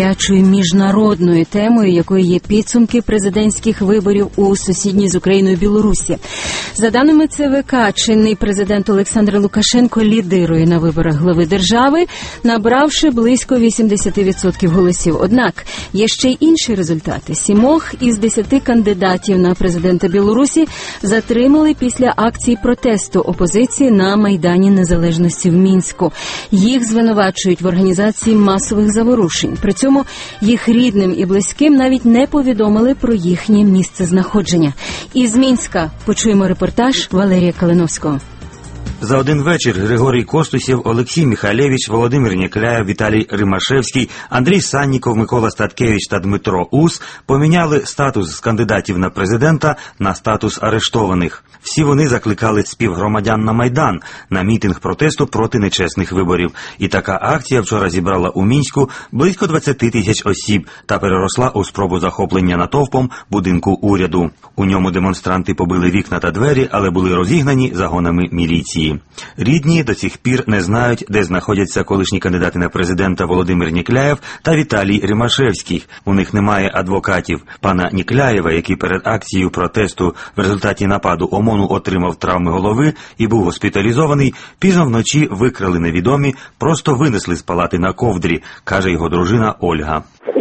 гарячою міжнародною темою, якою є підсумки президентських виборів у сусідній з Україною Білорусі. За даними ЦВК, чинний президент Олександр Лукашенко лідирує на виборах глави держави, набравши близько 80% голосів. Однак є ще й інші результати. 7 із 10 кандидатів на президента Білорусі затримали після акції протесту опозиції на Майдані Незалежності в Мінську. Їх звинувачують в організації масових заворушень. При цьому їх рідним і близьким навіть не повідомили про їхнє місцезнаходження. Із Мінська почуємо репортаж Валерія Калиновського. За один вечір Григорій Костусєв, Олексій Михайлевич, Володимир Нікляєв, Віталій Римашевський, Андрій Санніков, Микола Статкевич та Дмитро Ус поміняли статус з кандидатів на президента на статус арештованих. Всі вони закликали співгромадян на Майдан, на мітинг протесту проти нечесних виборів. І така акція вчора зібрала у Мінську близько 20 тисяч осіб та переросла у спробу захоплення натовпом будинку уряду. У ньому демонстранти побили вікна та двері, але були розігнані загонами міліції. Рідні до цих пір не знають, де знаходяться колишні кандидати на президента Володимир Нікляєв та Віталій Римашевський. У них немає адвокатів. Пана Нікляєва, який перед акцією протесту в результаті нападу ОМОНу отримав травми голови і був госпіталізований, пізно вночі викрали невідомі, просто винесли з палати на ковдрі, каже його дружина Ольга.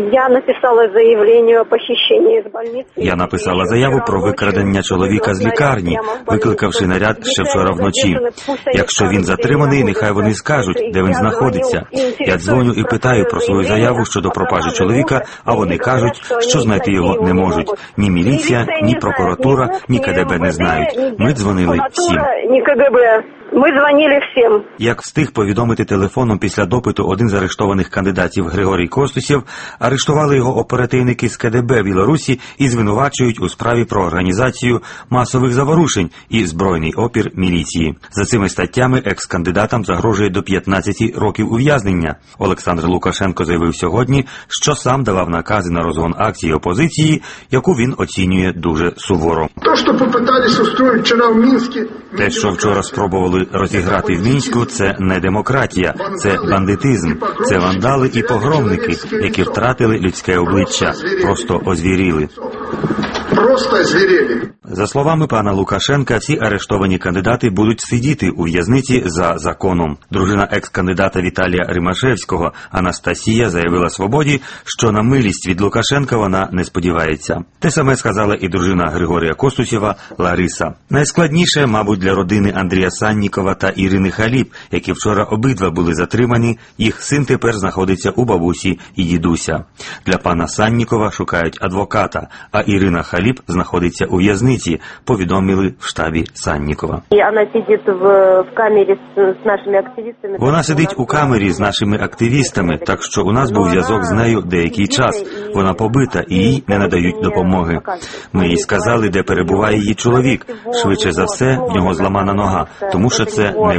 Я написала заяву про викрадення чоловіка з лікарні, викликавши наряд ще вчора вночі. Якщо він затриманий, нехай вони скажуть, де він знаходиться. Я дзвоню і питаю про свою заяву щодо пропажі чоловіка, а вони кажуть, що знайти його не можуть. Ні міліція, ні прокуратура, ні КДБ не знають. Ми дзвонили всім. Ми дзвонили всім. Як встиг повідомити телефоном після допиту один з арештованих кандидатів Григорій Костусєв, арештували його оперативники з КДБ Білорусі і звинувачують у справі про організацію масових заворушень і збройний опір міліції. За цими статтями екс-кандидатам загрожує до 15 років ув'язнення. Олександр Лукашенко заявив сьогодні, що сам давав накази на розгон акції опозиції, яку він оцінює дуже суворо. Те, що вчора спробували розіграти в Мінську, це не демократія, це бандитизм, це вандали і погромники, які втратили людське обличчя, просто озвіріли. За словами пана Лукашенка, всі арештовані кандидати будуть сидіти у в'язниці за законом. Дружина екс-кандидата Віталія Римашевського Анастасія заявила «Свободі», що на милість від Лукашенка вона не сподівається. Те саме сказала і дружина Григорія Костусєва Лариса. Найскладніше, мабуть, для родини Андрія Саннікова та Ірини Халіп, які вчора обидва були затримані, їх син тепер знаходиться у бабусі і дідуся. Для пана Саннікова шукають адвоката, а Ірина Халіп знаходиться у в'язниці, повідомили в штабі Саннікова. Вона сидить у камері з нашими активістами, так що у нас був зв'язок з нею деякий час. Вона побита і їй не надають допомоги. Ми їй сказали, де перебуває її чоловік. Швидше за все, в нього зламана нога, тому що це не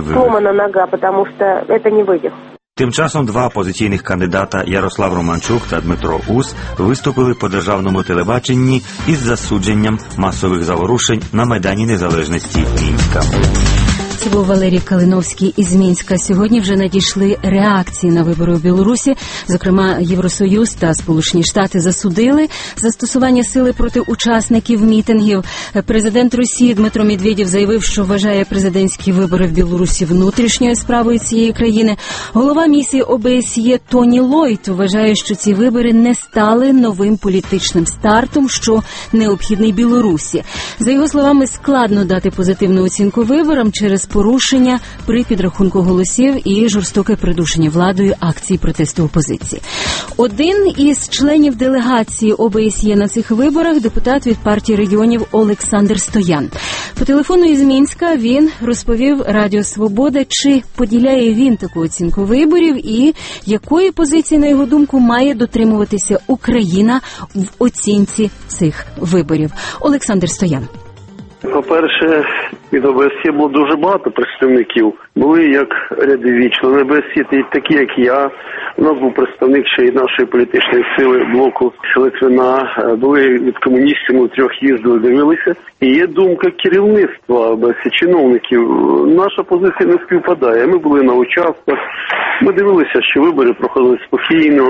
вивих. Тим часом два опозиційних кандидата Ярослав Романчук та Дмитро Ус виступили по державному телебаченні із засудженням масових заворушень на Майдані Незалежності Мінська. Це був Валерій Калиновський із Мінська. Сьогодні вже надійшли реакції на вибори у Білорусі. Зокрема, Євросоюз та Сполучені Штати засудили застосування сили проти учасників мітингів. Президент Росії Дмитро Медведєв заявив, що вважає президентські вибори в Білорусі внутрішньою справою цієї країни. Голова місії ОБСЄ Тоні Ллойд вважає, що ці вибори не стали новим політичним стартом, що необхідний Білорусі. За його словами, складно дати позитивну оцінку виборам через порушення при підрахунку голосів і жорстоке придушення владою акцій протесту опозиції. Один із членів делегації ОБСЄ на цих виборах – депутат від партії регіонів Олександр Стоян. По телефону із Мінська він розповів Радіо Свобода, чи поділяє він таку оцінку виборів і якої позиції, на його думку, має дотримуватися Україна в оцінці цих виборів. Олександр Стоян. По-перше, від ОБСЄ було дуже багато представників. Були як рядові члени ОБСЄ, такі як я. У нас був представник ще й нашої політичної сили блоку Литвина. Були від комуністів, ми трьох їздили, дивилися. І є думка керівництва ОБСЄ, чиновників. Наша позиція не співпадає. Ми були на участках, ми дивилися, що вибори проходили спокійно.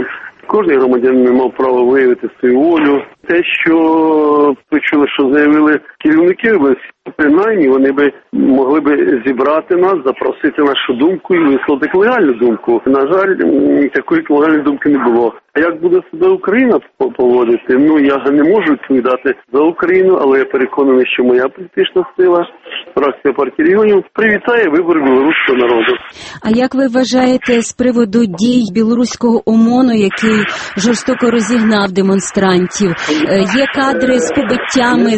Кожен громадянин мав право виявити свою волю. Те, що почули, що заявили керівники, принаймні вони би могли би зібрати нас, запросити нашу думку і висловити легальну думку. На жаль, такої легальної думки не було. А як буде себе Україна поводити? Я не можу відповідати за Україну, але я переконаний, що моя політична сила, фракція партії регіонів, привітає вибори білоруського народу. А як ви вважаєте з приводу дій білоруського ОМОНу, який жорстоко розігнав демонстрантів? Є кадри з побиттями?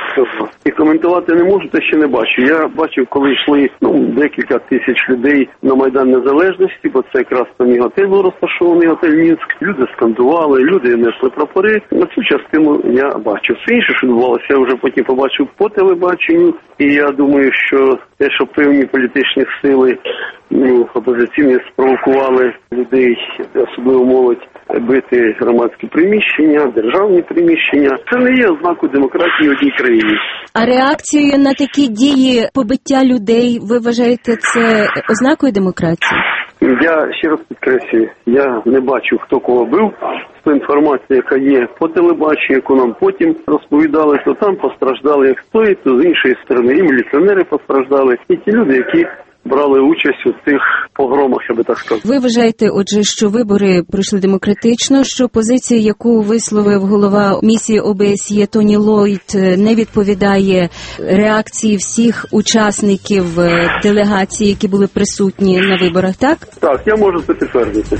І коментувати не можу, те ще не бачу. Я бачив, коли йшли декілька тисяч людей на Майдан Незалежності, бо це якраз там і готель був розташований, готель Мінськ. Люди скандували, люди несли прапори. На цю частину я бачив. Все інше, що відбувалося, я вже потім побачив по телебаченню. І я думаю, що те, що певні політичні сили опозиційні спровокували людей, особливо молодь, бити громадські приміщення, державні приміщення, це не є ознакою демократії в одній країні. А реакцією на такі дії побиття людей, ви вважаєте, це ознакою демократії? Я ще раз підкреслюю, я не бачу, хто кого бив. З інформації, яка є по телебаченню, яку нам потім розповідали, то там постраждали як з тої, то з іншої сторони. І міліціонери постраждали, і ті люди, які брали участь у цих погромах, я би так сказав. Ви вважаєте, отже, що вибори пройшли демократично, що позиція, яку висловив голова місії ОБСЄ Тоні Ллойд, не відповідає реакції всіх учасників делегації, які були присутні на виборах, так? Так, я можу це підтвердити.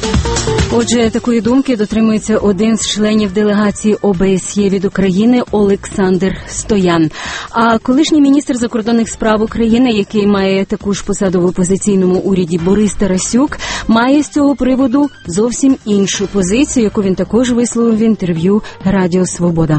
Отже, такої думки дотримується один з членів делегації ОБСЄ від України Олександр Стоян. А колишній міністр закордонних справ України, який має таку ж посаду в опозиційному уряді, Борис Тарасюк, має з цього приводу зовсім іншу позицію, яку він також висловив в інтерв'ю Радіо Свобода.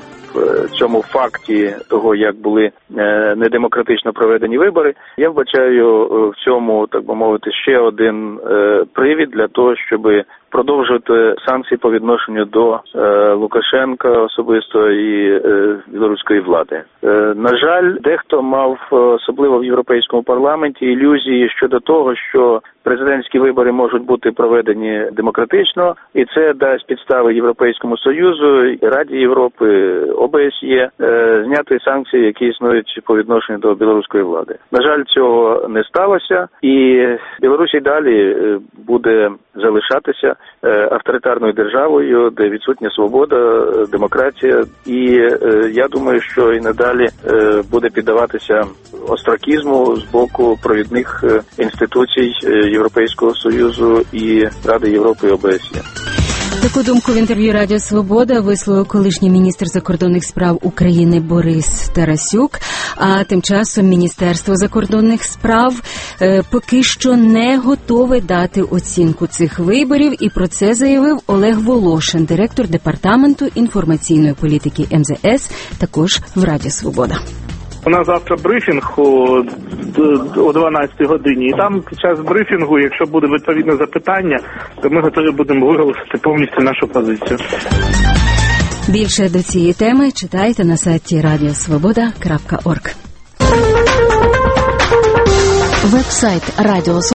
В цьому факті того, як були недемократично проведені вибори, я вбачаю в цьому, так би мовити, ще один привід для того, щоб продовжувати санкції по відношенню до Лукашенка особисто і білоруської влади. На жаль, дехто мав, особливо в Європейському парламенті, ілюзії щодо того, що президентські вибори можуть бути проведені демократично, і це дасть підстави Європейському Союзу, Раді Європи, ОБСЄ зняти санкції, які існують по відношенню до білоруської влади. На жаль, цього не сталося, і Білорусь і далі буде залишатися авторитарною державою, де відсутня свобода, демократія, і я думаю, що і надалі буде піддаватися остракізму з боку провідних інституцій Європейського Союзу і Ради Європи і ОБСЄ. Таку думку в інтерв'ю Радіо Свобода висловив колишній міністр закордонних справ України Борис Тарасюк. А тим часом Міністерство закордонних справ поки що не готове дати оцінку цих виборів, і про це заявив Олег Волошин, директор департаменту інформаційної політики МЗС, також в Радіо Свобода. У нас завтра брифінг о 12 годині, і там під час брифінгу, якщо буде відповідне запитання, то ми готові будемо виголосити повністю нашу позицію. Більше до цієї теми читайте на сайті radiosvoboda.org. Веб-сайт Радіо